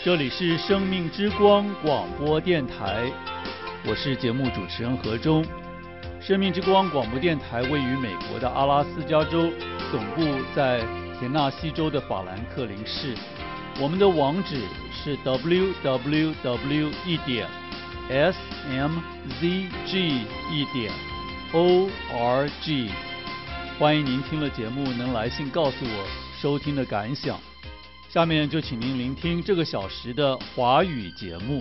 这里是生命之光广播电台，我是节目主持人何忠。生命之光广播电台位于美国的阿拉斯加州，总部在田纳西州的法兰克林市。我们的网址是 www.smzg.org。欢迎您听了节目能来信告诉我收听的感想。下面就请您聆听这个小时的华语节目。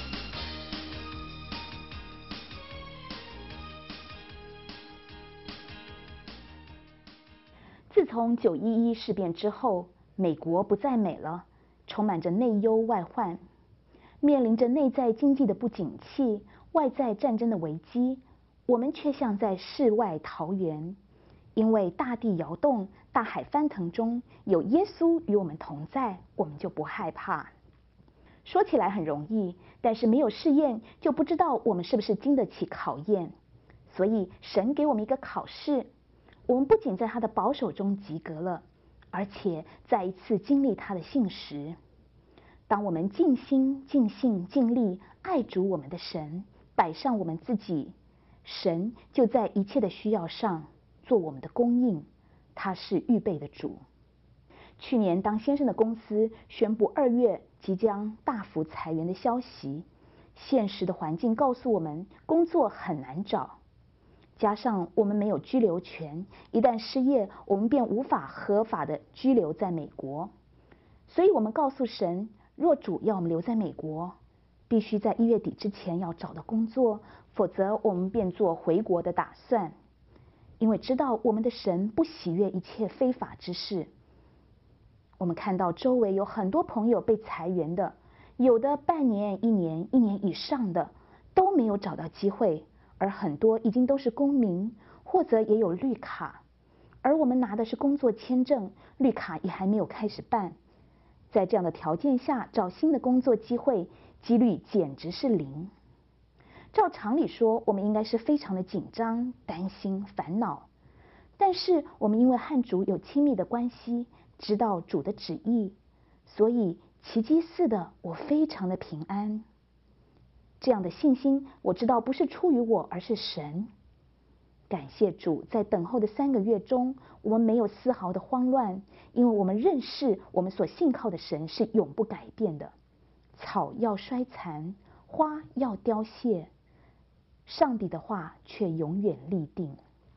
自从9·11事变之后，美国不再美了，充满着内忧外患，面临着内在经济的不景气、外在战争的危机，我们却像在世外桃源。因为大地摇动、大海翻腾中有耶稣与我们同在，我们就不害怕。说起来很容易，但是没有试验就不知道我们是不是经得起考验。所以神给我们一个考试，我们不仅在他的保守中及格了，而且再一次经历他的信实。当我们尽心、尽性、尽力爱主我们的神，摆上我们自己，神就在一切的需要上做我们的供应，他是预备的主。去年当先生的公司宣布2月即将大幅裁员的消息，现实的环境告诉我们工作很难找，加上我们没有居留权，一旦失业我们便无法合法的居留在美国。所以我们告诉神，若主要我们留在美国，必须在1月底之前要找到工作，否则我们便做回国的打算。因为知道我们的神不喜悦一切非法之事。我们看到周围有很多朋友被裁员的，有的半年、1年、1年以上的都没有找到机会，而很多已经都是公民，或者也有绿卡，而我们拿的是工作签证，绿卡也还没有开始办。在这样的条件下找新的工作机会，几率简直是0。照常理说，我们应该是非常的紧张、担心、烦恼，但是我们因为和主有亲密的关系，知道主的旨意，所以奇迹似的，我非常的平安。这样的信心，我知道不是出于我，而是神。感谢主，在等候的3个月中，我们没有丝毫的慌乱，因为我们认识我们所信靠的神是永不改变的。草要衰残，花要凋谢，上帝的话却永远立定。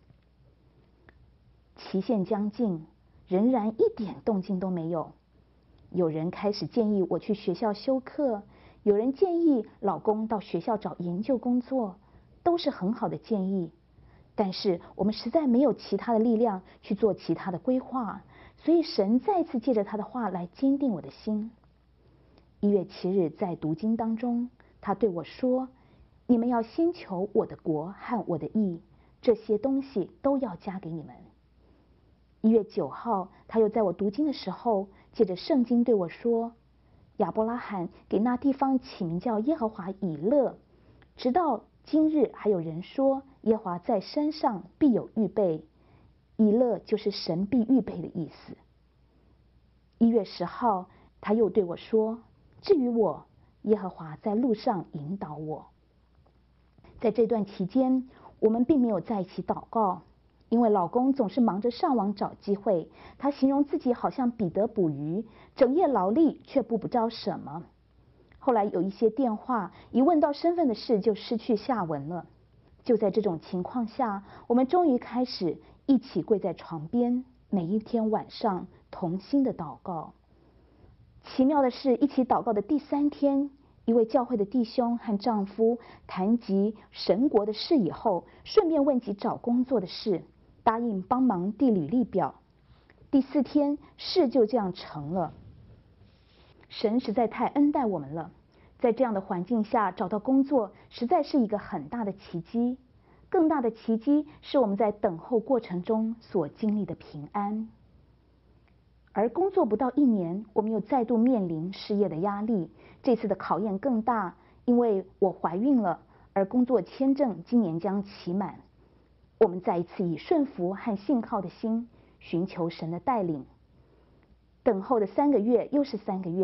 期限将近，仍然一点动静都没有。有人开始建议我去学校修课，有人建议老公到学校找研究工作，都是很好的建议。但是我们实在没有其他的力量去做其他的规划，所以神再次借着他的话来坚定我的心。1月7日在读经当中，他对我说，你们要先求我的国和我的义，这些东西都要加给你们。1月9号，他又在我读经的时候，借着圣经对我说，亚伯拉罕给那地方起名叫耶和华以勒，直到今日还有人说，耶和华在山上必有预备，以勒就是神必预备的意思。1月10号，他又对我说，至于我，耶和华在路上引导我。在这段期间，我们并没有在一起祷告，因为老公总是忙着上网找机会，他形容自己好像彼得捕鱼，整夜劳力却不着什么。后来有一些电话，一问到身份的事就失去下文了。就在这种情况下，我们终于开始一起跪在床边，每一天晚上同心的祷告。奇妙的是，一起祷告的第3天，一位教会的弟兄和丈夫谈及神国的事以后，顺便问及找工作的事，答应帮忙递履历表。第4天，事就这样成了。神实在太恩待我们了，在这样的环境下找到工作，实在是一个很大的奇迹。更大的奇迹是我们在等候过程中所经历的平安。而工作不到1年，我们又再度面临失业的压力。这次的考验更大，因为我怀孕了，而工作签证今年将期满。我们再一次以顺服和信靠的心，寻求神的带领。等候的3个月又是3个月，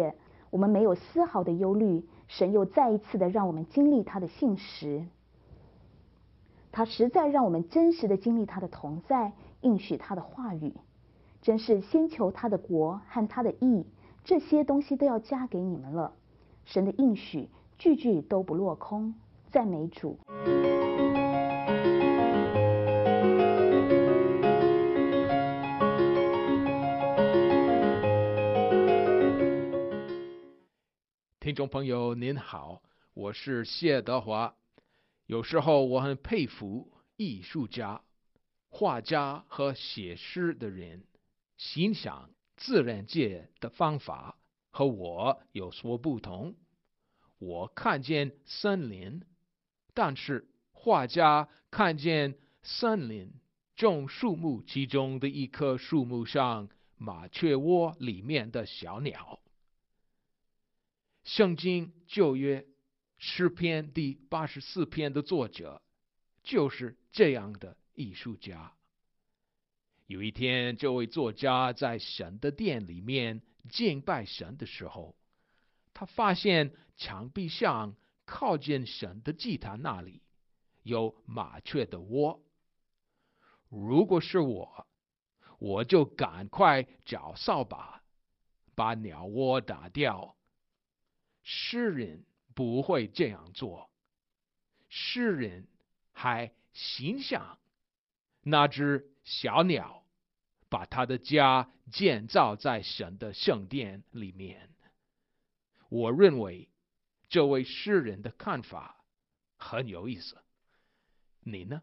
我们没有丝毫的忧虑，神又再一次的让我们经历他的信实。他实在让我们真实的经历他的同在，应许他的话语。真是先求他的国和他的义，这些东西都要加给你们了。神的应许句句都不落空。赞美主。 听众朋友您好，我是谢德华。有时候我很佩服艺术家、画家和写诗的人，欣赏自然界的方法和我有所不同。我看见森林，但是画家看见森林种树木其中的一棵树木上麻雀窝里面的小鸟。圣经旧约诗篇第84篇的作者就是这样的艺术家。有一天，这位作家在神的殿里面敬拜神的时候，他发现墙壁上靠近神的祭坛那里有麻雀的窝。如果是我就赶快找扫把把鸟窝打掉。诗人不会这样做，诗人还欣赏那只小鸟把他的家建造在神的圣殿里面。我认为这位诗人的看法很有意思，你呢？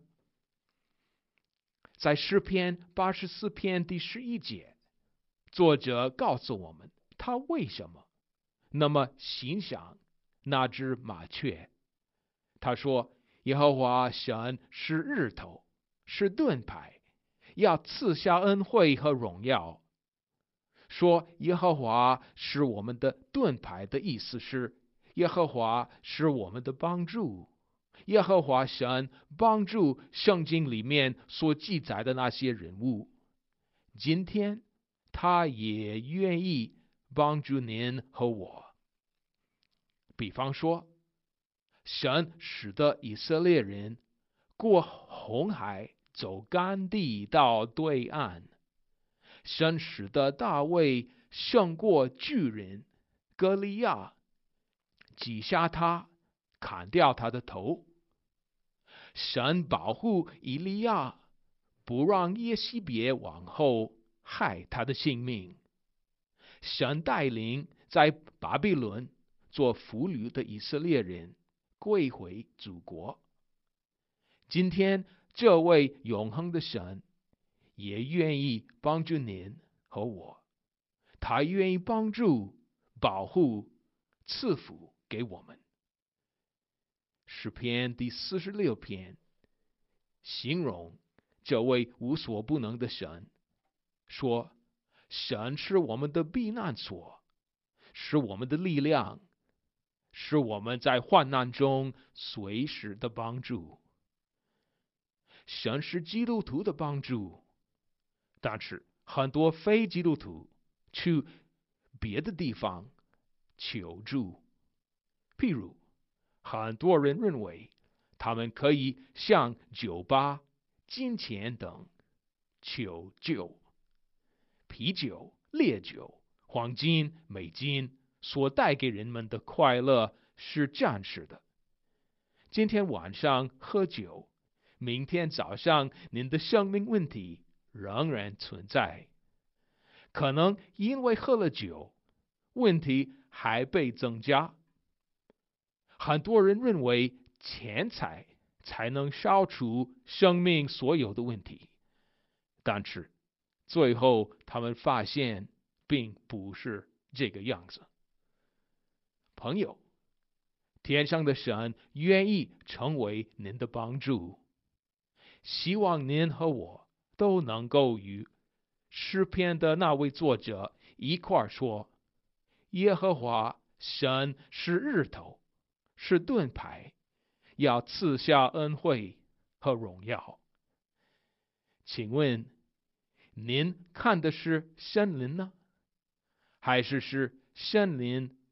在诗篇84篇第11节，作者告诉我们他为什么那么欣赏那只麻雀。他说，耶和华神是日头，是盾牌，要赐下恩惠和荣耀。说耶和华是我们的盾牌的意思是，耶和华是我们的帮助。耶和华神帮助圣经里面所记载的那些人物，今天他也愿意帮助您和我。比方说，神使得以色列人过红海，走干地到对岸。神使得大卫胜过巨人歌利亚，击杀他，砍掉他的头。神保护以利亚，不让耶西别王后害他的性命。神带领在巴比伦做俘虏的以色列人归回祖国。今天这位永恒的神也愿意帮助您和我，他愿意帮助、保护、赐福给我们。诗篇第46篇形容这位无所不能的神，说神是我们的避难所，是我们的力量，是我们在患难中随时的帮助。神是基督徒的帮助，但是很多非基督徒去别的地方求助。譬如很多人认为他们可以向酒吧、金钱等求救。啤酒、烈酒、黄金、美金所带给人们的快乐是暂时的。今天晚上喝酒，明天早上您的生命问题仍然存在。可能因为喝了酒，问题还被增加。很多人认为钱财才能消除生命所有的问题，但是最后他们发现并不是这个样子。朋友，天上的神愿意成为您的帮助，希望您和我都能够与诗篇的那位作者一块说，耶和华神是日头，是盾牌，要赐下恩惠和荣耀。请问您看的是森林呢，还是森林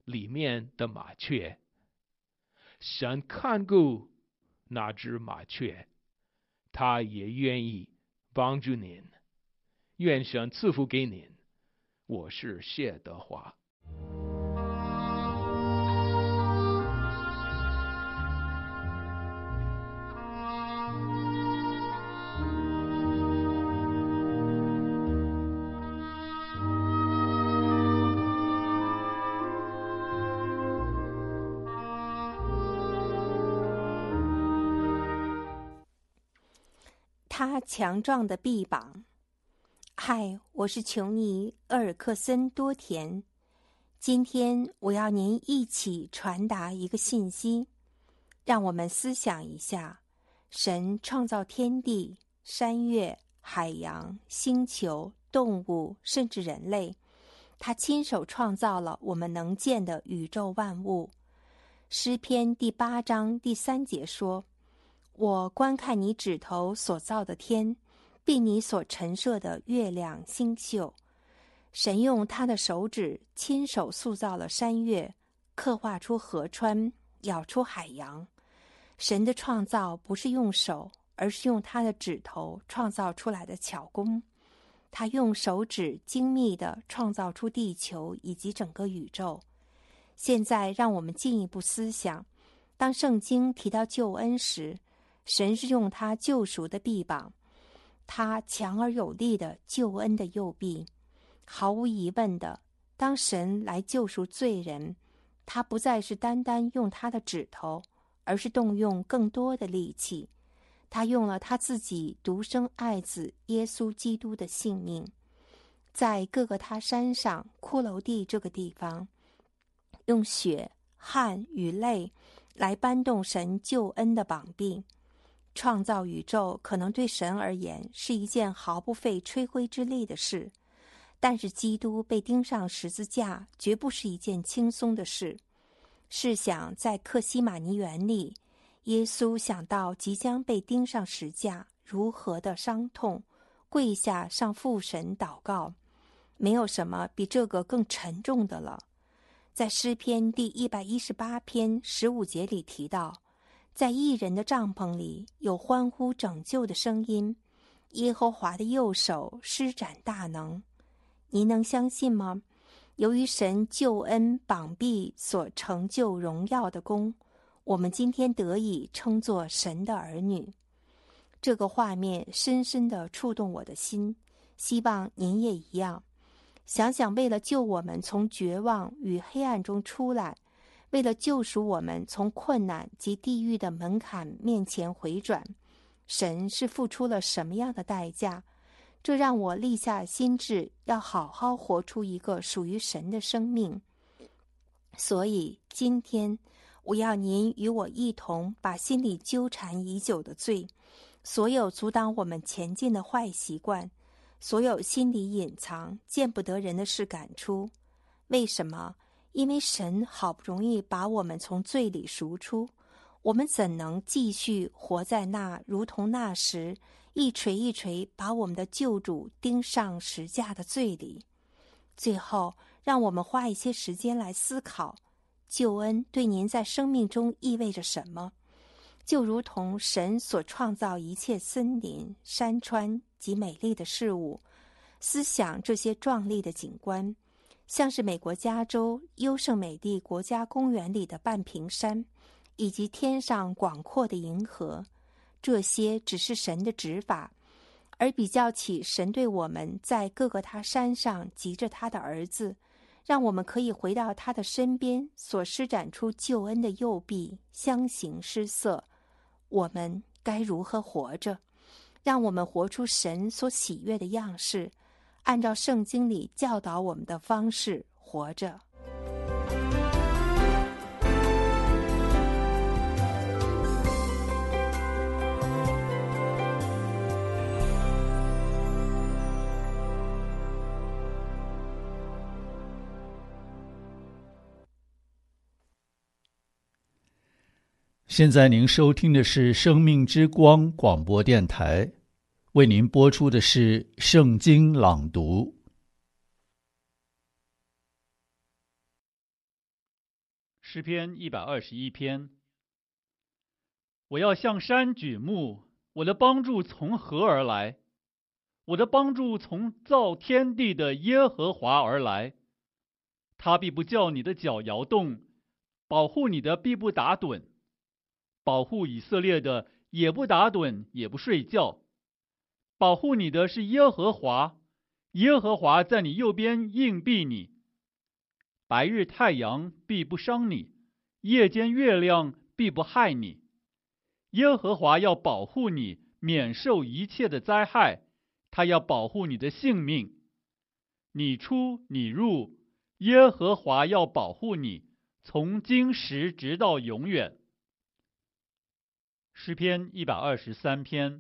里面的麻雀。神看顾那只麻雀，他也愿意帮助您。愿神赐福给您。我是谢德华。 他强壮的臂膀。嗨，我是琼尼·厄尔克森多田。今天我要您一起传达一个信息，让我们思想一下：神创造天地、山岳、海洋、星球、动物，甚至人类。他亲手创造了我们能见的宇宙万物。诗篇第8章第3节说：我观看你指头所造的天，并你所陈设的月亮星宿。神用他的手指亲手塑造了山岳，刻画出河川，舀出海洋。神的创造不是用手，而是用他的指头创造出来的巧工。他用手指精密地创造出地球以及整个宇宙。现在让我们进一步思想，当圣经提到救恩时，神是用他救赎的臂膀，他强而有力的救恩的右臂。毫无疑问的，当神来救赎罪人，他不再是单单用他的指头，而是动用更多的力气。他用了他自己独生爱子耶稣基督的性命，在各个他山上骷髅地这个地方，用血、汗与泪来搬动神救恩的膀臂。创造宇宙可能对神而言是一件毫不费吹灰之力的事，但是基督被钉上十字架绝不是一件轻松的事。试想，在客西马尼园里，耶稣想到即将被钉上十架如何的伤痛，跪下向父神祷告，没有什么比这个更沉重的了。在诗篇第118篇15节里提到，在义人的帐篷里有欢呼拯救的声音，耶和华的右手施展大能。您能相信吗？由于神救恩膀臂所成就荣耀的功，我们今天得以称作神的儿女。这个画面深深地触动我的心，希望您也一样。想想，为了救我们从绝望与黑暗中出来，为了救赎我们从困难及地狱的门槛面前回转，神是付出了什么样的代价？这让我立下心志，要好好活出一个属于神的生命。所以今天我要您与我一同把心里纠缠已久的罪，所有阻挡我们前进的坏习惯，所有心里隐藏见不得人的事赶出。为什么？因为神好不容易把我们从罪里赎出，我们怎能继续活在那如同那时一锤一锤把我们的救主钉上十架的罪里？最后，让我们花一些时间来思考，救恩对您在生命中意味着什么？就如同神所创造一切森林、山川及美丽的事物，思想这些壮丽的景观，像是美国加州优胜美地国家公园里的半屏山，以及天上广阔的银河，这些只是神的指法，而比较起神对我们在各个他山上急着他的儿子，让我们可以回到他的身边所施展出救恩的右臂，相形失色。我们该如何活着？让我们活出神所喜悦的样式，按照圣经里教导我们的方式活着。 现在您收听的是生命之光广播电台，为您播出的是圣经朗读。 诗篇121篇。我要向山举目，我的帮助从何而来？我的帮助从造天地的耶和华而来。他必不叫你的脚摇动，保护你的必不打盹，保护以色列的也不打盹，也不睡觉。保护你的是耶和华，耶和华在你右边硬币你。白日太阳必不伤你，夜间月亮必不害你。耶和华要保护你，免受一切的灾害，他要保护你的性命。你出你入，耶和华要保护你，从今时直到永远。诗篇123篇。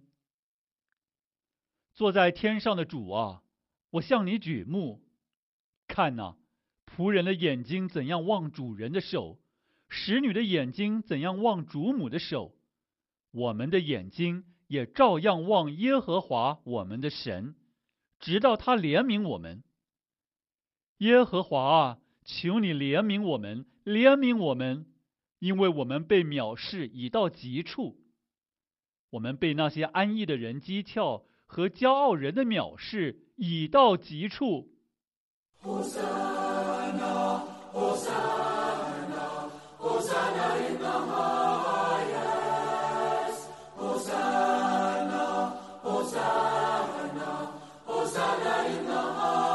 坐在天上的主啊，我向你举目，看哪，仆人的眼睛怎样望主人的手，使女的眼睛怎样望主母的手，我们的眼睛也照样望耶和华我们的神，直到他怜悯我们。耶和华啊，求你怜悯我们，怜悯我们，因为我们被藐视已到极处，我们被那些安逸的人讥诮，和骄傲人的藐视已到极处。Hosanna, Hosanna, Hosanna in the highest. Hosanna, Hosanna, Hosanna in the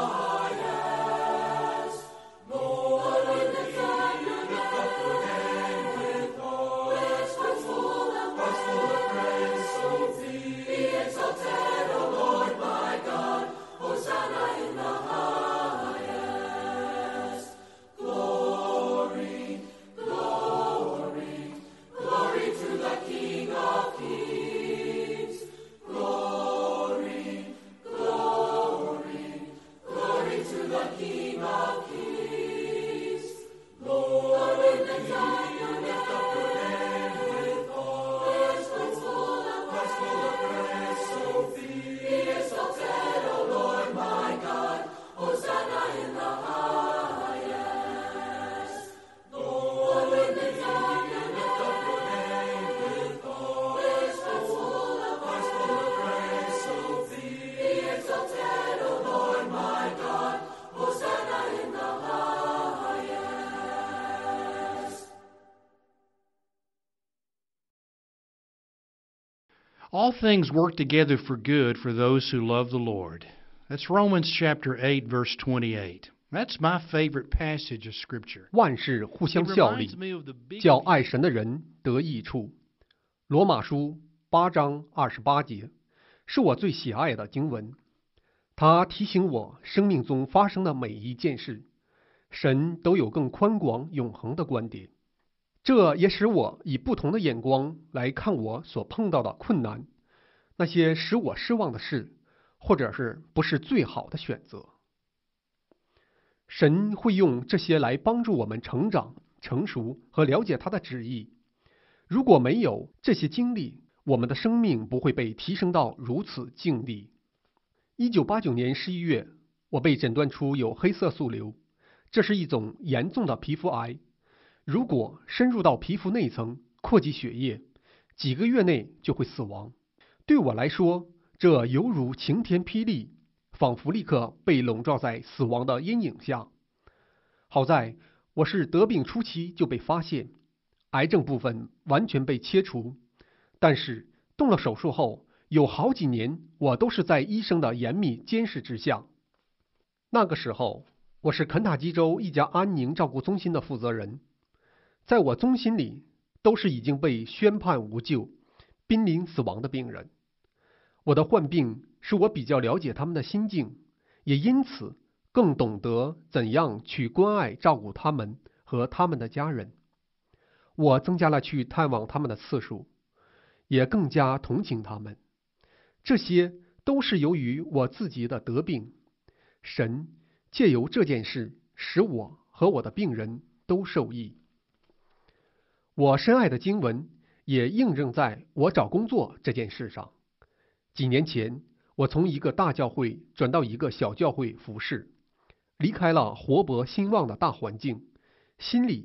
highest. Lord, we lift up your name with voice full of praise, so be exalted, O Lord my God. Hosanna in the highest. Glory, glory, glory to the King of Kings. Glory, glory, glory to the King of Kings. Lord, we lift up your name with voice full of praise, so be exalted, O Lord my God. Hosanna in the highest. Lord, we lift up your name with voice full of praise, so be exalted, O Lord my God. Hosanna in the highest. All things work together for good for those who love the Lord. That's Romans chapter 8, verse 28. That's my favorite passage of Scripture. 万事互相效力，叫爱神的人得益处。罗马书8章28节是我最喜爱的经文。它提醒我，生命中发生的每一件事，神都有更宽广永恒的观点。这也使我以不同的眼光来看我所碰到的困难，那些使我失望的事，或者是不是最好的选择。神会用这些来帮助我们成长、成熟和了解他的旨意。如果没有这些经历，我们的生命不会被提升到如此境地。1989年11月，我被诊断出有黑色素瘤，这是一种严重的皮肤癌。如果深入到皮肤内层，扩及血液，几个月内就会死亡。对我来说，这犹如晴天霹雳，仿佛立刻被笼罩在死亡的阴影下。好在我是得病初期就被发现，癌症部分完全被切除，但是动了手术后，有好几年我都是在医生的严密监视之下。那个时候，我是肯塔基州一家安宁照顾中心的负责人。在我中心里，都是已经被宣判无救、濒临死亡的病人。我的患病使我比较了解他们的心境，也因此更懂得怎样去关爱照顾他们和他们的家人。我增加了去探望他们的次数，也更加同情他们。这些都是由于我自己的得病，神借由这件事使我和我的病人都受益。我深爱的经文也印证在我找工作这件事上。几年前，我从一个大教会转到一个小教会服侍，离开了活泼兴旺的大环境，心里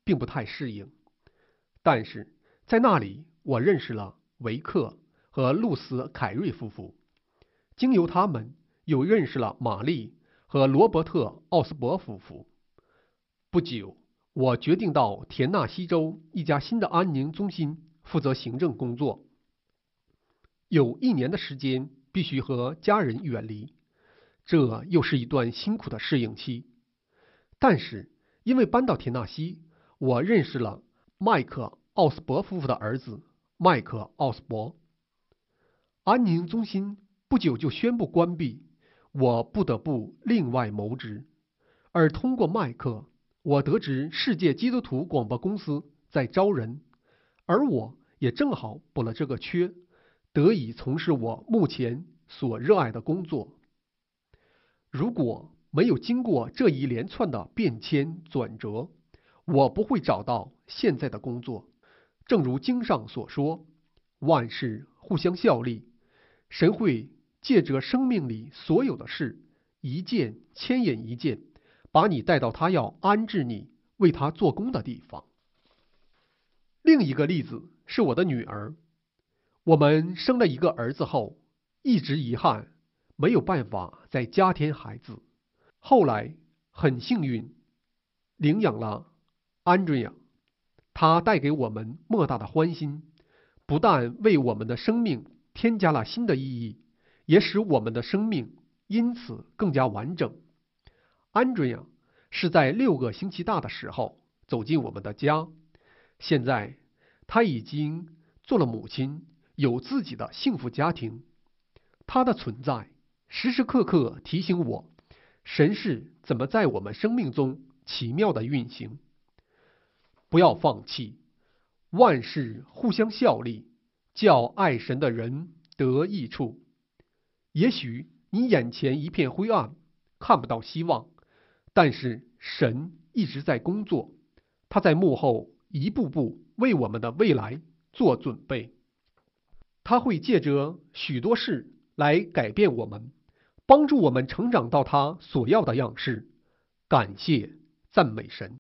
并不太适应。但是在那里，我认识了维克和露丝·凯瑞夫妇，经由他们，又认识了玛丽和罗伯特·奥斯伯夫妇。不久，我决定到田纳西州一家新的安宁中心负责行政工作。有1年的时间必须和家人远离，这又是一段辛苦的适应期。但是因为搬到田纳西，我认识了麦克·奥斯伯夫妇的儿子麦克·奥斯伯。安宁中心不久就宣布关闭，我不得不另外谋职。而通过麦克，我得知世界基督徒广播公司在招人，而我也正好补了这个缺，得以从事我目前所热爱的工作。如果没有经过这一连串的变迁转折，我不会找到现在的工作。正如经上所说，万事互相效力，神会借着生命里所有的事，一件牵引一件，把你带到他要安置你为他做工的地方。另一个例子是我的女儿。我们生了一个儿子后，一直遗憾没有办法再加添孩子。后来很幸运领养了安德烈，他带给我们莫大的欢心，不但为我们的生命添加了新的意义，也使我们的生命因此更加完整。安德烈是在6个星期大的时候走进我们的家，现在他已经做了母亲，有自己的幸福家庭。他的存在时时刻刻提醒我，神是怎么在我们生命中奇妙的运行。不要放弃，万事互相效力，叫爱神的人得益处。也许你眼前一片灰暗，看不到希望，但是神一直在工作，他在幕后一步步为我们的未来做准备。他会借着许多事来改变我们，帮助我们成长到他所要的样式。感谢赞美神。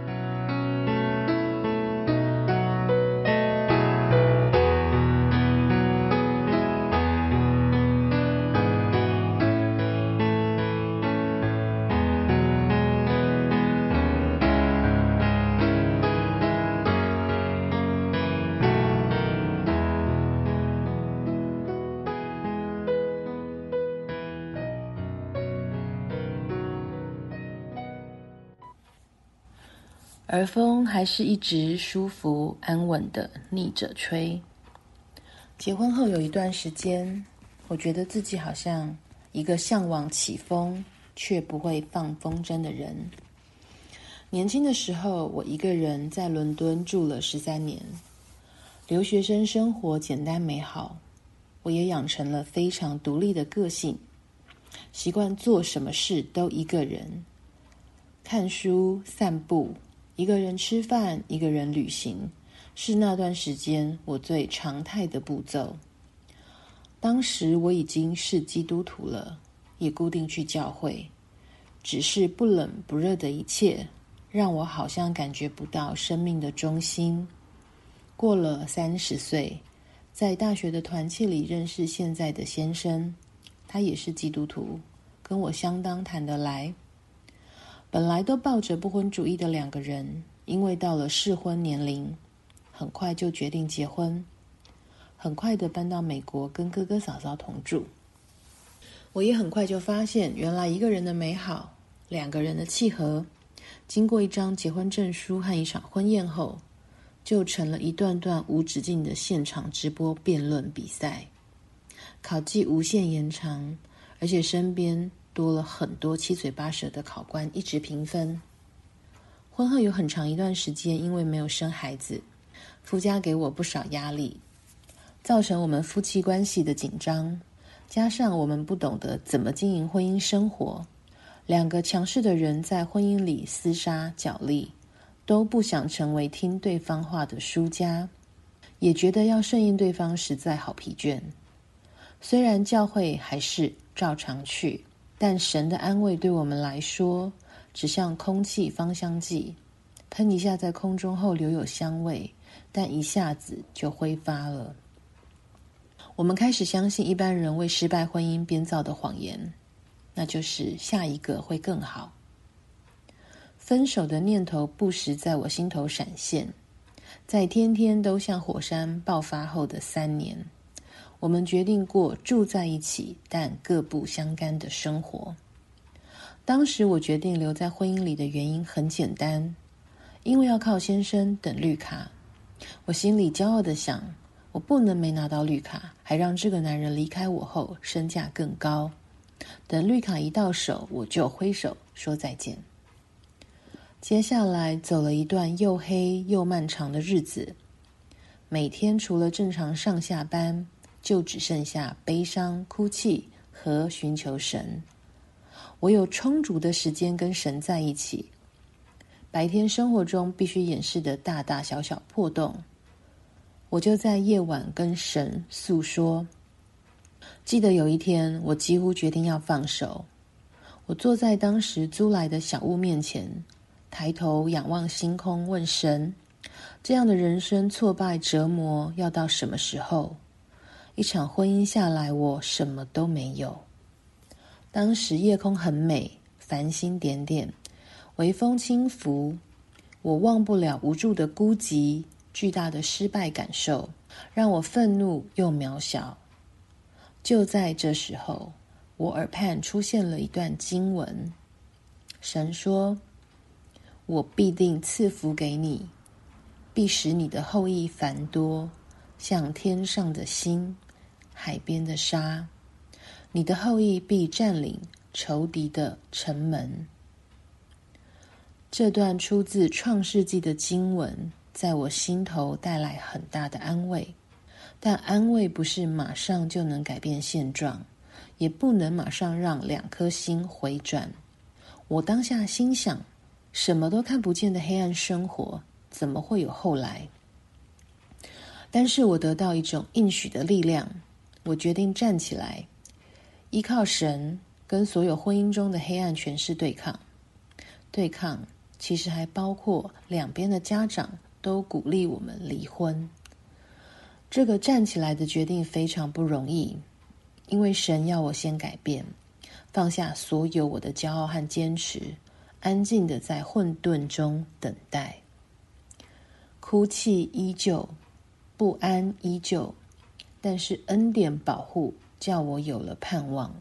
而风还是一直舒服安稳地逆着吹。结婚后有一段时间，我觉得自己好像一个向往起风却不会放风筝的人。年轻的时候，我一个人在伦敦住了13年，留学生生活简单美好，我也养成了非常独立的个性，习惯做什么事都一个人，看书、散步，一个人吃饭，一个人旅行，是那段时间我最常态的步骤。当时我已经是基督徒了，也固定去教会，只是不冷不热的一切，让我好像感觉不到生命的中心。过了30岁，在大学的团契里认识现在的先生，他也是基督徒，跟我相当谈得来。本来都抱着不婚主义的2个人，因为到了适婚年龄，很快就决定结婚，很快的搬到美国跟哥哥嫂嫂同住。我也很快就发现，原来一个人的美好，2个人的契合，经过一张结婚证书和一场婚宴后，就成了一段段无止境的现场直播辩论比赛，考绩无限延长，而且身边多了很多七嘴八舌的考官一直评分。婚后有很长一段时间，因为没有生孩子，夫家给我不少压力，造成我们夫妻关系的紧张，加上我们不懂得怎么经营婚姻生活，2个强势的人在婚姻里厮杀角力，都不想成为听对方话的输家，也觉得要顺应对方实在好疲倦。虽然教会还是照常去，但神的安慰对我们来说只像空气芳香剂， 喷一下在空中后留有香味，但一下子就挥发了。我们开始相信一般人为失败婚姻编造的谎言，那就是下一个会更好。分手的念头不时在我心头闪现，在天天都像火山爆发后的3年，我们决定过住在一起但各不相干的生活。当时我决定留在婚姻里的原因很简单，因为要靠先生等绿卡。我心里骄傲地想，我不能没拿到绿卡，还让这个男人离开我后身价更高。等绿卡一到手，我就挥手说再见。接下来走了一段又黑又漫长的日子，每天除了正常上下班，就只剩下悲伤、哭泣和寻求神。我有充足的时间跟神在一起，白天生活中必须掩饰的大大小小破洞，我就在夜晚跟神诉说。记得有一天，我几乎决定要放手。我坐在当时租来的小屋面前，抬头仰望星空，问神：这样的人生挫败折磨要到什么时候？一场婚姻下来，我什么都没有。当时夜空很美，繁星点点，微风轻拂，我忘不了无助的孤寂，巨大的失败感受，让我愤怒又渺小。就在这时候，我耳畔出现了一段经文，神说：我必定赐福给你，必使你的后裔繁多，像天上的星，海边的沙。你的后裔必占领仇敌的城门。这段出自创世纪的经文，在我心头带来很大的安慰。但安慰不是马上就能改变现状，也不能马上让2颗心回转。我当下心想，什么都看不见的黑暗生活，怎么会有后来？但是我得到一种应许的力量，我决定站起来，依靠神，跟所有婚姻中的黑暗权势对抗。对抗其实还包括两边的家长都鼓励我们离婚。这个站起来的决定非常不容易，因为神要我先改变，放下所有我的骄傲和坚持，安静的在混沌中等待。哭泣依旧，不安依旧，但是恩典保护叫我有了盼望。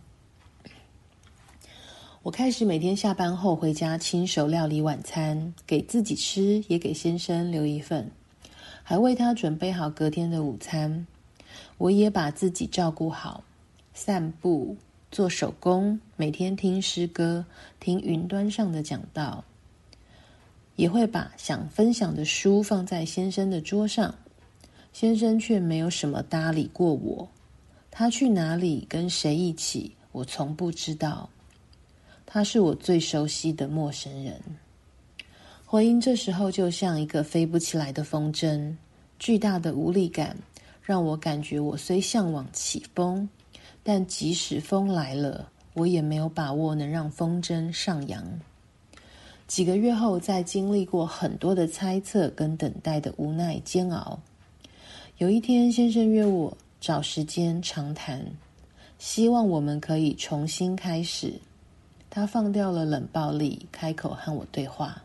我开始每天下班后回家亲手料理晚餐，给自己吃，也给先生留一份，还为他准备好隔天的午餐。我也把自己照顾好，散步，做手工，每天听诗歌，听云端上的讲道，也会把想分享的书放在先生的桌上。先生却没有什么搭理过我，他去哪里跟谁一起，我从不知道。他是我最熟悉的陌生人。婚姻这时候就像一个飞不起来的风筝，巨大的无力感让我感觉我虽向往起风，但即使风来了，我也没有把握能让风筝上扬。几个月后，在经历过很多的猜测跟等待的无奈煎熬，有一天先生约我找时间长谈，希望我们可以重新开始。他放掉了冷暴力，开口和我对话。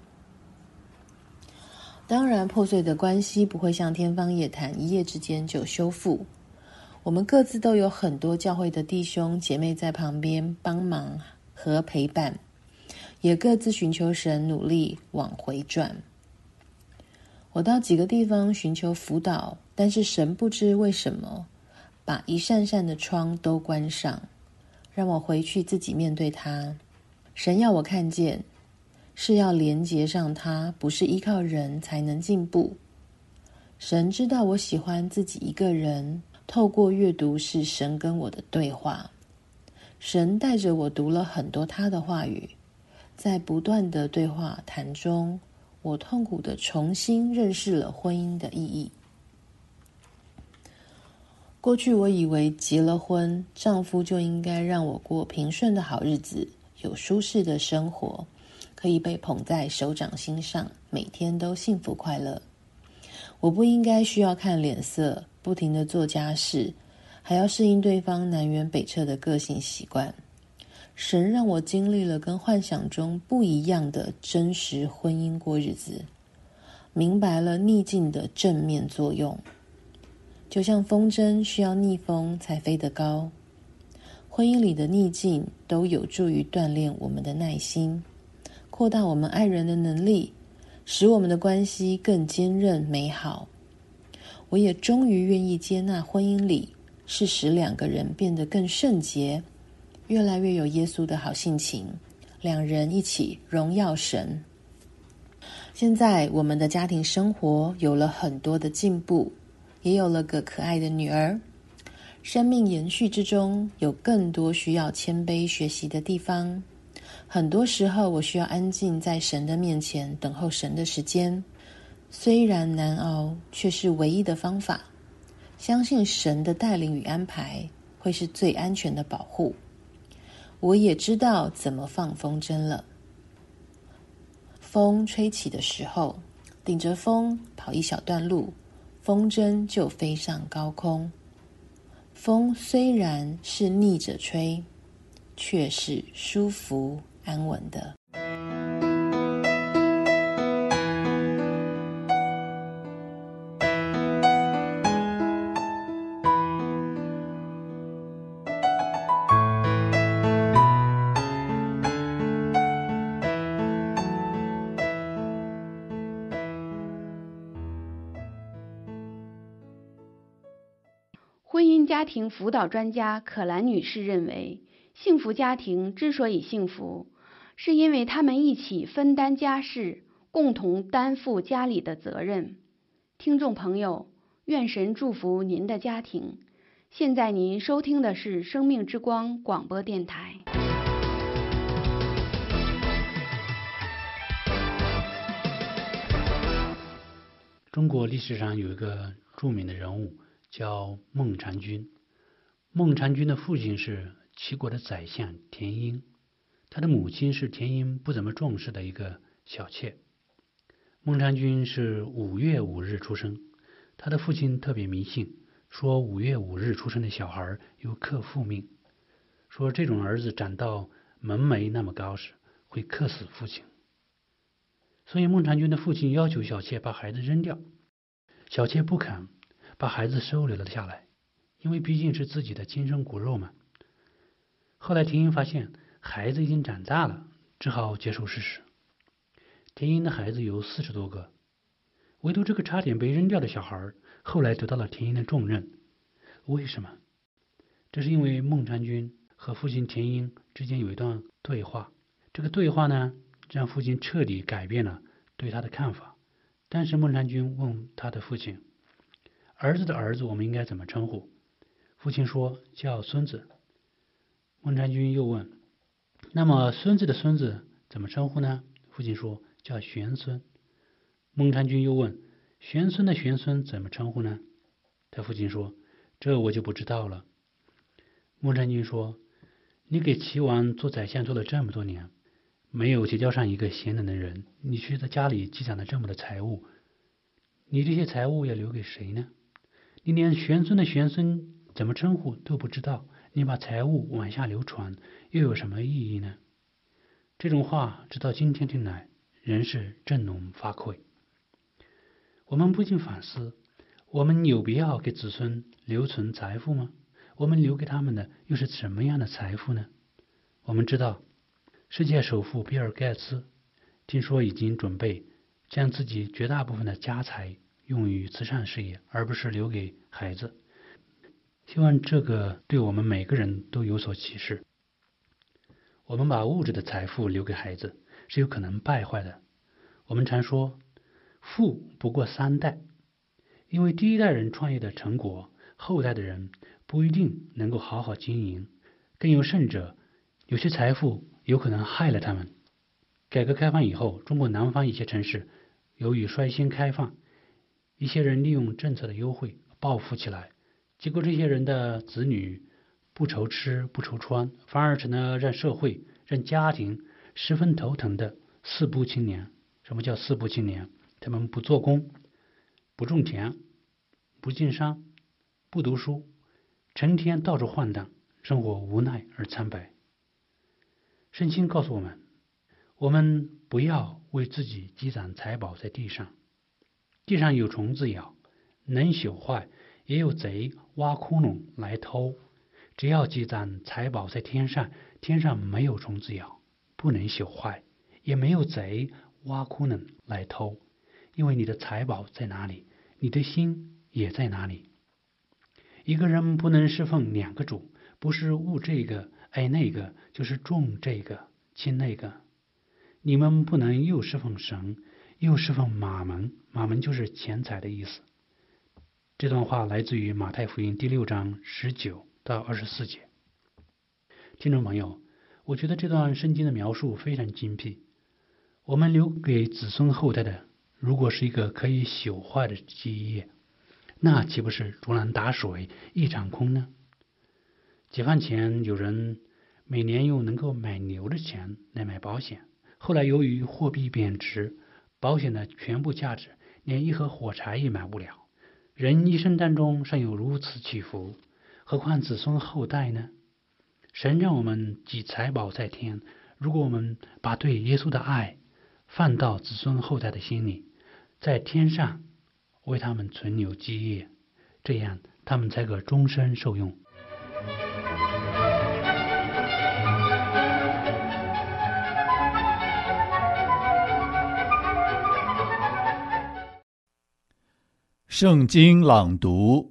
当然，破碎的关系不会像天方夜谭，一夜之间就修复。我们各自都有很多教会的弟兄姐妹在旁边帮忙和陪伴，也各自寻求神，努力往回转。我到几个地方寻求辅导，但是神不知为什么把一扇扇的窗都关上，让我回去自己面对他。神要我看见，是要连接上他，不是依靠人才能进步。神知道我喜欢自己一个人，透过阅读是神跟我的对话。神带着我读了很多他的话语，在不断的对话谈中，我痛苦地重新认识了婚姻的意义。过去我以为结了婚，丈夫就应该让我过平顺的好日子，有舒适的生活， 可以被捧在手掌心上，每天都幸福快乐。我不应该需要看脸色，不停地做家事，还要适应对方南辕北辙的个性习惯。神让我经历了跟幻想中不一样的真实婚姻过日子，明白了逆境的正面作用。就像风筝需要逆风才飞得高，婚姻里的逆境都有助于锻炼我们的耐心，扩大我们爱人的能力，使我们的关系更坚韧美好。我也终于愿意接纳婚姻里是使两个人变得更圣洁，越来越有耶稣的好性情，两人一起荣耀神。现在我们的家庭生活有了很多的进步，也有了个可爱的女儿。生命延续之中，有更多需要谦卑学习的地方。很多时候我需要安静在神的面前等候神的时间，虽然难熬，却是唯一的方法。相信神的带领与安排会是最安全的保护。我也知道怎么放风筝了。风吹起的时候，顶着风跑一小段路，风筝就飞上高空。风虽然是逆着吹，却是舒服安稳的。 婚姻家庭辅导专家可兰女士认为，幸福家庭之所以幸福，是因为他们一起分担家事，共同担负家里的责任。听众朋友，愿神祝福您的家庭。现在您收听的是生命之光广播电台。 中国历史上有一个著名的人物叫孟尝君。孟尝君的父亲是齐国的宰相田婴，他的母亲是田婴不怎么重视的一个小妾。孟尝君是5月5日出生，他的父亲特别迷信，说5月5日出生的小孩有克父命，说这种儿子长到门楣那么高时会克死父亲。所以孟尝君的父亲要求小妾把孩子扔掉，小妾不肯，把孩子收留了下来，因为毕竟是自己的亲生骨肉嘛。后来田婴发现孩子已经长大了，只好接受事实。田婴的孩子有40多个，唯独这个差点被扔掉的小孩后来得到了田婴的重任。为什么？这是因为孟尝君和父亲田婴之间有一段对话，这个对话呢，让父亲彻底改变了对他的看法。当时孟尝君问他的父亲，儿子的儿子我们应该怎么称呼？父亲说叫孙子。孟尝君又问，那么孙子的孙子怎么称呼呢？父亲说叫玄孙。孟尝君又问，玄孙的玄孙怎么称呼呢？他父亲说，这我就不知道了。孟尝君说，你给齐王做宰相做了这么多年，没有结交上一个贤能的人，你却在家里积攒了这么多财物，你这些财物要留给谁呢？你连玄孙的玄孙怎么称呼都不知道，你把财物往下流传，又有什么意义呢？这种话直到今天听来，仍是振聋发聩。我们不禁反思，我们有必要给子孙留存财富吗？我们留给他们的又是什么样的财富呢？我们知道，世界首富比尔盖茨听说已经准备将自己绝大部分的家财用于慈善事业，而不是留给孩子。希望这个对我们每个人都有所启示。我们把物质的财富留给孩子，是有可能败坏的。我们常说，富不过3代，因为第一代人创业的成果，后代的人不一定能够好好经营。更有甚者，有些财富有可能害了他们。改革开放以后，中国南方一些城市由于率先开放，一些人利用政策的优惠暴富起来，结果这些人的子女不愁吃不愁穿，反而成了让社会让家庭十分头疼的四不青年。什么叫四不青年？他们不做工，不种田，不经商，不读书，成天到处晃荡，生活无奈而苍白。圣经告诉我们不要为自己积攒财宝在地上，地上有虫子咬，能朽坏，也有贼挖窟窿来偷。只要积攒财宝在天上，天上没有虫子咬，不能朽坏，也没有贼挖窟窿来偷。因为你的财宝在哪里，你的心也在哪里。一个人不能侍奉两个主，不是务这个爱那个，就是重这个轻那个。你们不能又侍奉神，又侍奉马门，马门就是钱财的意思。这段话来自于马太福音第6章19到24节。听众朋友，我觉得这段圣经的描述非常精辟。我们留给子孙后代的，如果是一个可以朽坏的基业，那岂不是竹篮打水一场空呢？解放前有人每年用能够买牛的钱来买保险，后来由于货币贬值，保险的全部价值连一盒火柴也买不了。人一生当中尚有如此起伏，何况子孙后代呢？神让我们积财宝在天，如果我们把对耶稣的爱放到子孙后代的心里，在天上为他们存留基业，这样他们才可终身受用。 圣经朗读，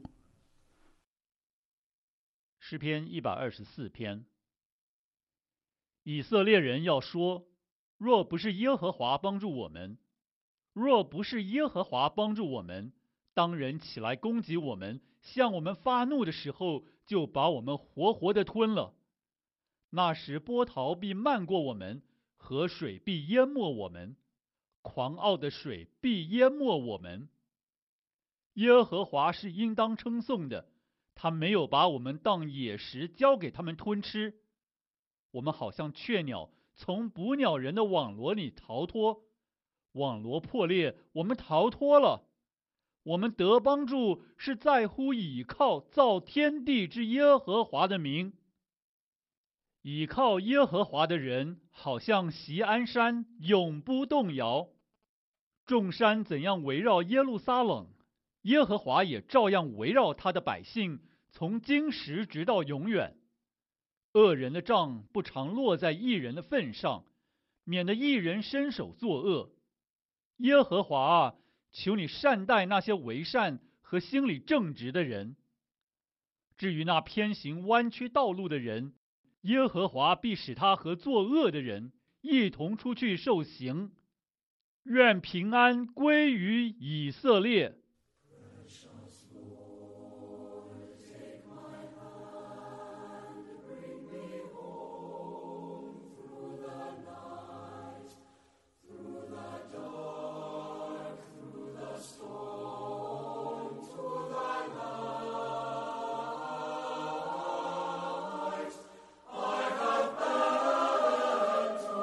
诗篇124篇。以色列人要说，若不是耶和华帮助我们，若不是耶和华帮助我们，当人起来攻击我们，向我们发怒的时候，就把我们活活的吞了。那时波涛必漫过我们，河水必淹没我们，狂傲的水必淹没我们。耶和华是应当称颂的，他没有把我们当野食交给他们吞吃。我们好像雀鸟从捕鸟人的网罗里逃脱，网罗破裂，我们逃脱了。我们得帮助是在乎倚靠造天地之耶和华的名。倚靠耶和华的人好像锡安山，永不动摇。众山怎样围绕耶路撒冷，耶和华也照样围绕他的百姓，从今时直到永远。恶人的杖不常落在义人的份上，免得义人伸手作恶。耶和华啊，求你善待那些为善和心里正直的人。至于那偏行弯曲道路的人，耶和华必使他和作恶的人一同出去受刑。愿平安归于以色列。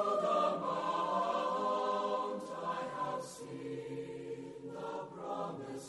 Promise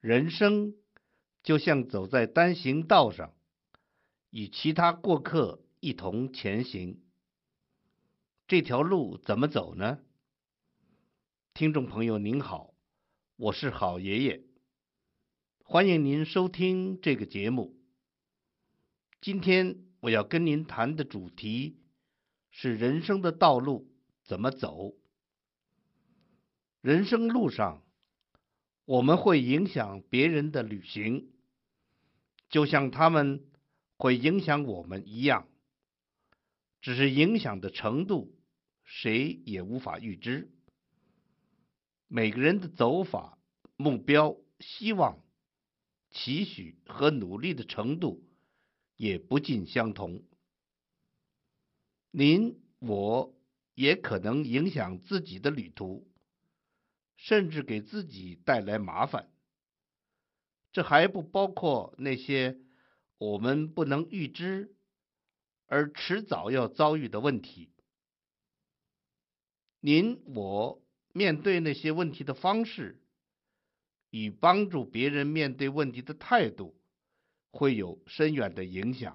人生就像走在单行道上，与其他过客一同前行。这条路怎么走呢？听众朋友您好，我是好爷爷，欢迎您收听这个节目。今天我要跟您谈的主题是人生的道路怎么走。人生路上，我们会影响别人的旅行，就像他们会影响我们一样，只是影响的程度谁也无法预知。每个人的走法、目标、希望、期许和努力的程度也不尽相同。您我也可能影响自己的旅途，甚至给自己带来麻烦。这还不包括那些我们不能预知而迟早要遭遇的问题。您我面对那些问题的方式与帮助别人面对问题的态度会有深远的影响。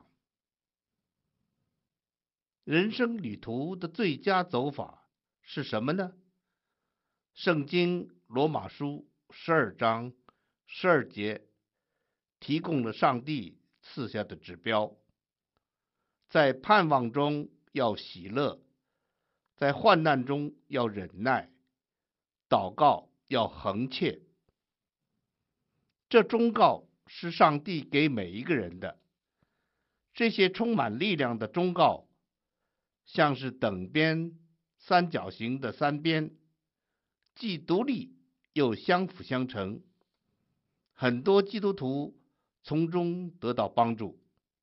人生旅途的最佳走法是什么呢？圣经罗马书12章12节提供了上帝赐下的指标，在盼望中要喜乐，在患难中要忍耐，祷告要恒切。这忠告是上帝给每一个人的。这些充满力量的忠告，像是等边三角形的三边，既独立又相辅相成，很多基督徒从中得到帮助。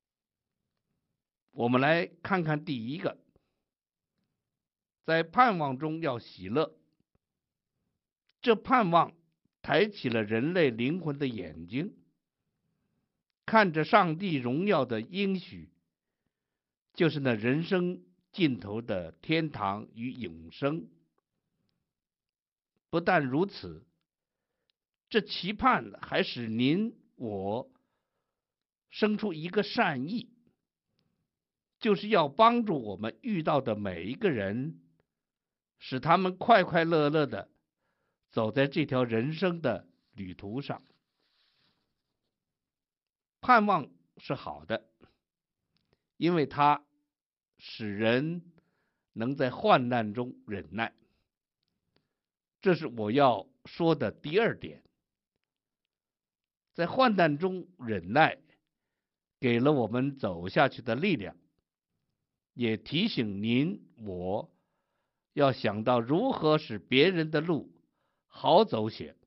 我们来看看第一个，在盼望中要喜乐。这盼望抬起了人类灵魂的眼睛，看着上帝荣耀的应许，就是那人生尽头的天堂与永生。不但如此，这期盼还使您我生出一个善意，就是要帮助我们遇到的每一个人，使他们快快乐乐的走在这条人生的旅途上。盼望是好的，因为它使人能在患难中忍耐。这是我要说的第二点。在患难中忍耐，给了我们走下去的力量，也提醒您我要想到如何使别人的路好走些。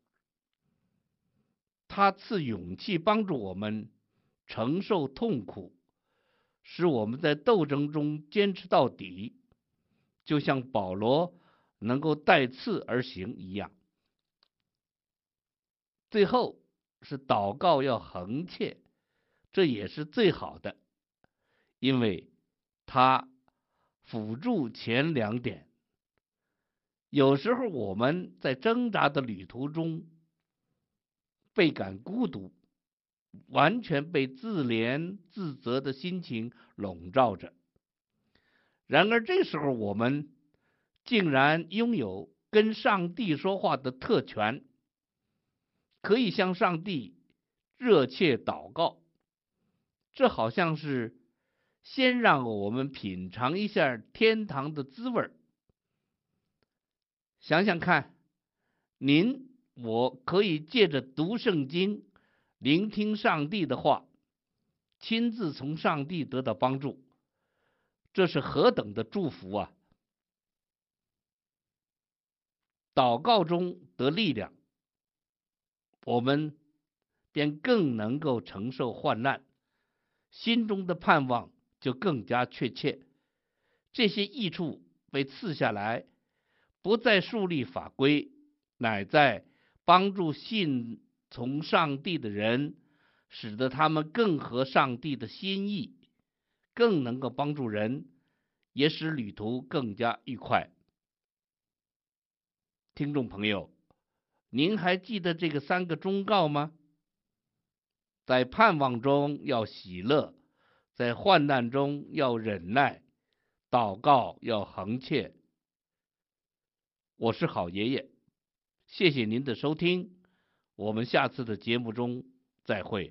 他赐勇气帮助我们承受痛苦，使我们在斗争中坚持到底，就像保罗能够带刺而行一样。最后是祷告要恒切，这也是最好的，因为它辅助前两点。有时候我们在挣扎的旅途中倍感孤独，完全被自怜自责的心情笼罩着。然而这时候我们竟然拥有跟上帝说话的特权，可以向上帝热切祷告。这好像是先让我们品尝一下天堂的滋味。想想看，您我可以借着读圣经，聆听上帝的话，亲自从上帝得到帮助，这是何等的祝福啊！祷告中得力量，我们便更能够承受患难，心中的盼望就更加确切。这些益处被赐下来，不再树立法规，乃在帮助信从上帝的人，使得他们更合上帝的心意，更能够帮助人，也使旅途更加愉快。听众朋友，您还记得这个3个忠告吗？ 在盼望中要喜乐，在患难中要忍耐，祷告要恒切。我是好爷爷，谢谢您的收听，我们下次的节目中再会。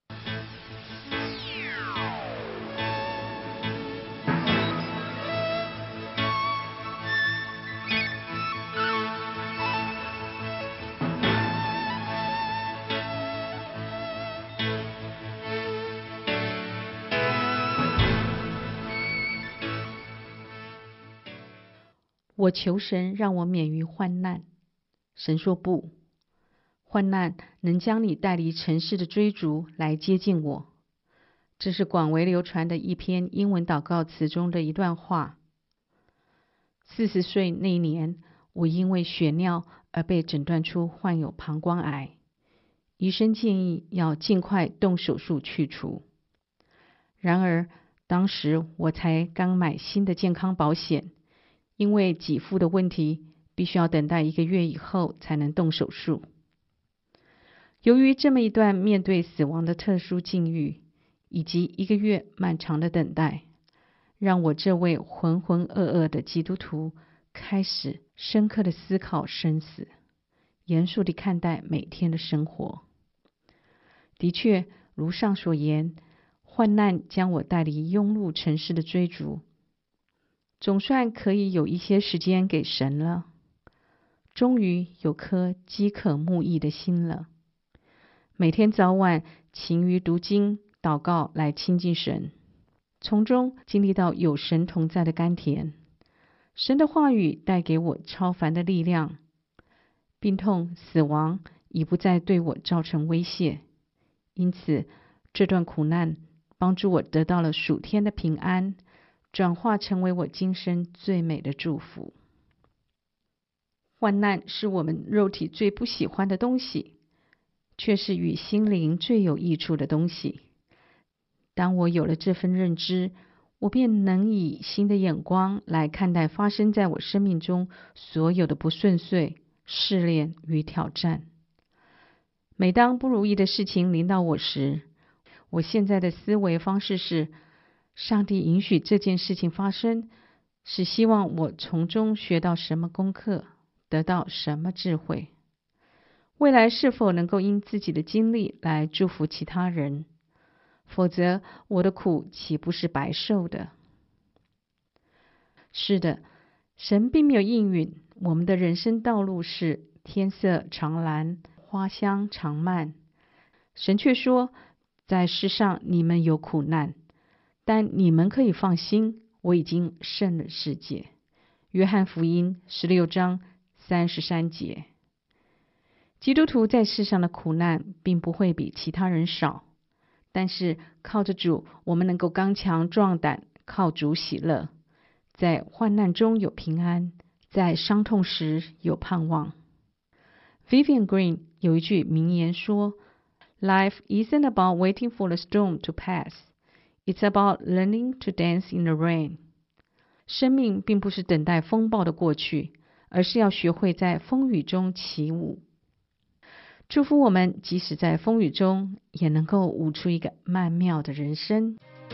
我求神让我免于患难，神说不，患难能将你带离尘世的追逐来接近我。这是广为流传的一篇英文祷告词中的一段话。40岁那年，我因为血尿而被诊断出患有膀胱癌，医生建议要尽快动手术去除。然而，当时我才刚买新的健康保险，因为给付的问题，必须要等待1个月以后才能动手术。由于这么一段面对死亡的特殊境遇，以及1个月漫长的等待，让我这位浑浑噩噩的基督徒开始深刻的思考生死，严肃地看待每天的生活。的确，如上所言，患难将我带离庸碌尘世的追逐，总算可以有一些时间给神了，终于有颗饥渴慕义的心了。每天早晚勤于读经祷告来亲近神，从中经历到有神同在的甘甜。神的话语带给我超凡的力量，病痛死亡已不再对我造成威胁，因此这段苦难帮助我得到了属天的平安，转化成为我今生最美的祝福。患难是我们肉体最不喜欢的东西，却是与心灵最有益处的东西。当我有了这份认知，我便能以新的眼光来看待发生在我生命中所有的不顺遂、试炼与挑战。每当不如意的事情临到我时，我现在的思维方式是：上帝允许这件事情发生，是希望我从中学到什么功课，得到什么智慧。未来是否能够因自己的经历来祝福其他人？否则，我的苦岂不是白受的？是的，神并没有应允我们的人生道路是天色常蓝，花香常漫。神却说，在世上你们有苦难，但你们可以放心，我已经胜了世界。约翰福音16章33节。基督徒在世上的苦难并不会比其他人少，但是靠着主，我们能够刚强壮胆，靠主喜乐，在患难中有平安，在伤痛时有盼望。Vivian Green 有一句名言说， Life isn't about waiting for the storm to pass, it's about learning to dance in the rain. 生命并不是等待风暴的过去，而是要学会在风雨中起舞。祝福我们即使在风雨中，也能够舞出一个曼妙的人生。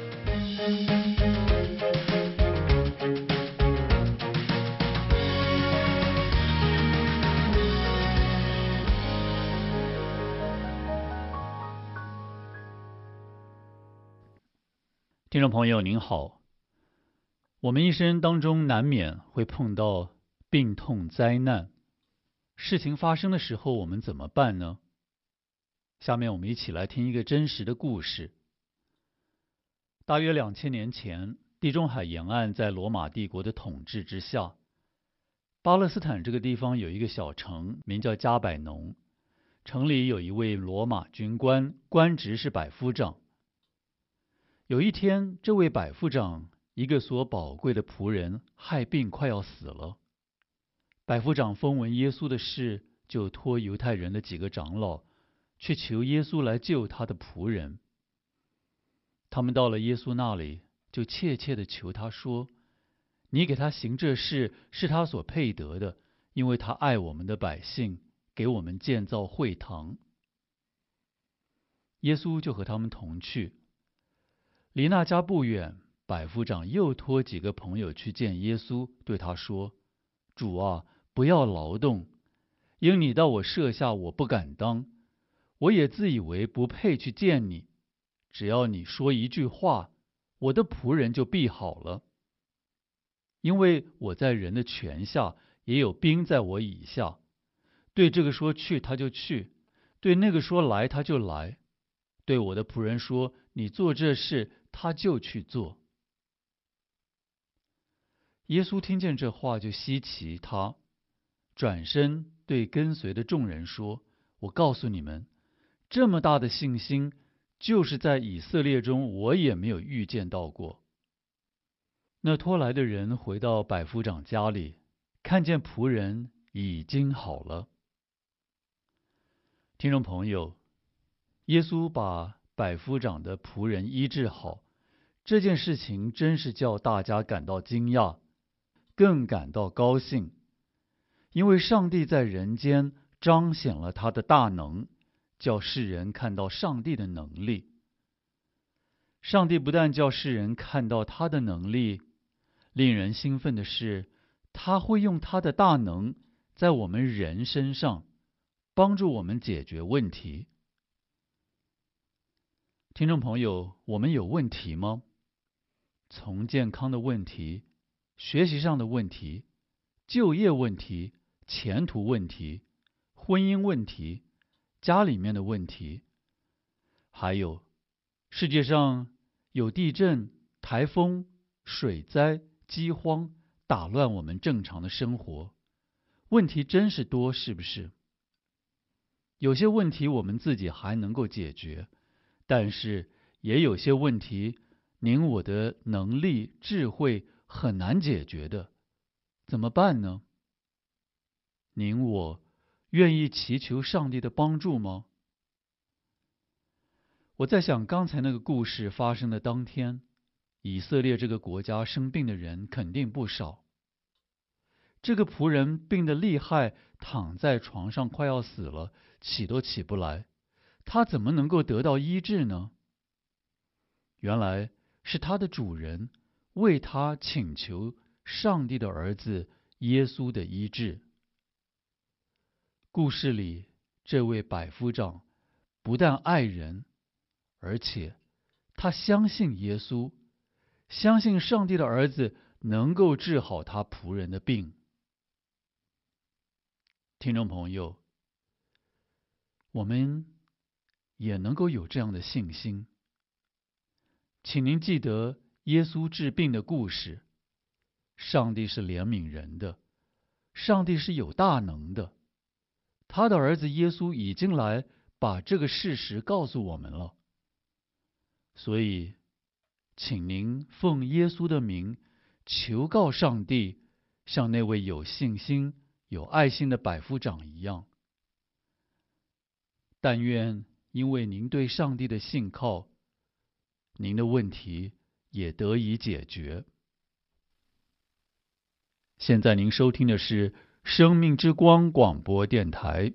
听众朋友您好，我们一生当中难免会碰到病痛灾难，事情发生的时候我们怎么办呢？下面我们一起来听一个真实的故事。大约2000年前，地中海沿岸在罗马帝国的统治之下，巴勒斯坦这个地方有一个小城名叫加百农，城里有一位罗马军官，官职是百夫长。有一天，这位百夫长一个所宝贵的仆人害病快要死了，百夫长风闻耶稣的事，就托犹太人的几个长老去求耶稣来救他的仆人。他们到了耶稣那里，就切切地求他说，你给他行这事是他所配得的，因为他爱我们的百姓，给我们建造会堂。 耶稣就和他们同去。离那家不远，百夫长又托几个朋友去见耶稣，对他说：主啊，不要劳动，因你到我舍下，我不敢当，我也自以为不配去见你。只要你说一句话，我的仆人就必好了。因为我在人的权下，也有兵在我以下，对这个说去，他就去；对那个说来，他就来；对我的仆人说你做这事，他就去做。耶稣听见这话，就稀奇他，转身对跟随的众人说：我告诉你们，这么大的信心，就是在以色列中我也没有遇见到过。那拖来的人回到百夫长家里，看见仆人已经好了。听众朋友，耶稣把百夫长的仆人医治好，这件事情真是叫大家感到惊讶，更感到高兴，因为上帝在人间彰显了他的大能，叫世人看到上帝的能力。上帝不但叫世人看到他的能力，令人兴奋的是，他会用他的大能在我们人身上帮助我们解决问题。听众朋友，我们有问题吗？从健康的问题、学习上的问题、就业问题、前途问题、婚姻问题、家里面的问题，还有世界上有地震、台风、水灾、饥荒，打乱我们正常的生活，问题真是多，是不是？有些问题我们自己还能够解决，但是也有些问题您我的能力、智慧很难解决的，怎么办呢？您我愿意祈求上帝的帮助吗？我在想，刚才那个故事发生的当天，以色列这个国家生病的人肯定不少。这个仆人病得厉害，躺在床上快要死了，起都起不来，他怎么能够得到医治呢？原来是他的主人为他请求上帝的儿子耶稣的医治。故事里这位百夫长不但爱人，而且他相信耶稣，相信上帝的儿子能够治好他仆人的病。听众朋友，我们也能够有这样的信心。请您记得耶稣治病的故事，上帝是怜悯人的，上帝是有大能的，他的儿子耶稣已经来把这个事实告诉我们了。所以请您奉耶稣的名求告上帝，像那位有信心有爱心的百夫长一样。但愿因为您对上帝的信靠，您的问题也得以解决。现在您收听的是生命之光广播电台。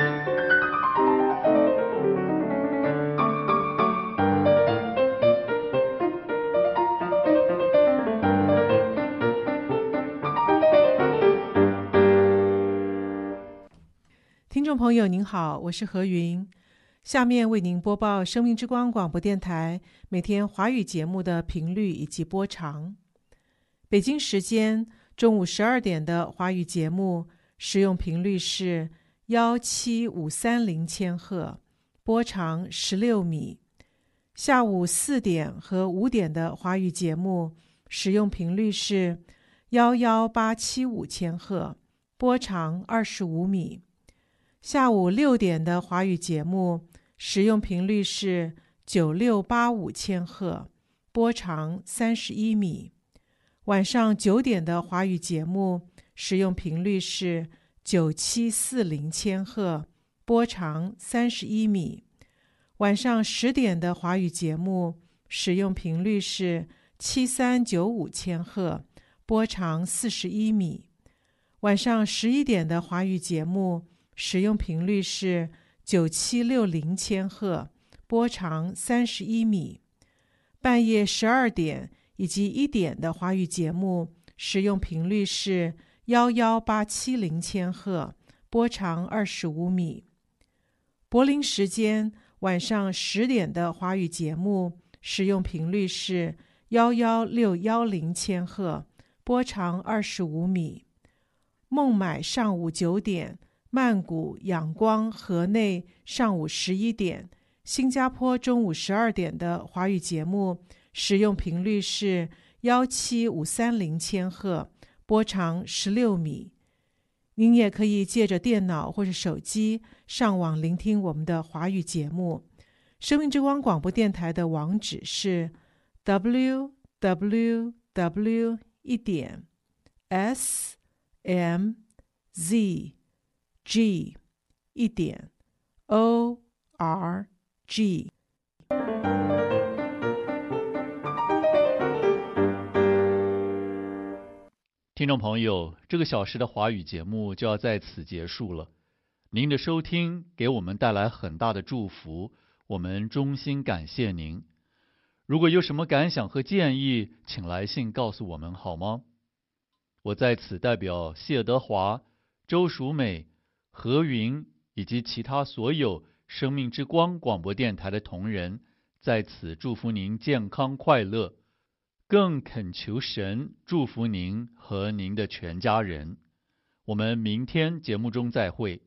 听众朋友您好，我是何云，下面为您播报生命之光广播电台每天华语节目的频率以及播长。北京时间中午12点的华语节目使用频率是17530千赫，波长16米。下午4点和5点的华语节目使用频率是11875千赫，波长25米。下午6点的华语节目使用频率是9685千赫，波长31米。晚上9点的华语节目使用频率是9740千赫，波长31米。晚上10点的华语节目使用频率是7395千赫，波长41米。晚上11点的华语节目使用频率是9760千赫， 波长31米。半夜12点以及1点的华语节目使用频率是11870千赫，波长25米。柏林时间晚上10点的华语节目使用频率是11610千赫，波长25米。孟买上午9点，曼谷、仰光、河内上午11点，新加坡中午12点的华语节目使用频率是17530千赫，波长16米。您也可以借着电脑或是手机上网聆听我们的华语节目。生命之光广播电台的网址是 www.smzg.org。 听众朋友，这个小时的华语节目就要在此结束了。您的收听给我们带来很大的祝福，我们衷心感谢您。如果有什么感想和建议，请来信告诉我们好吗？我在此代表谢德华、周淑美、何云以及其他所有生命之光广播电台的同仁，在此祝福您健康快乐，更恳求神祝福您和您的全家人。我们明天节目中再会。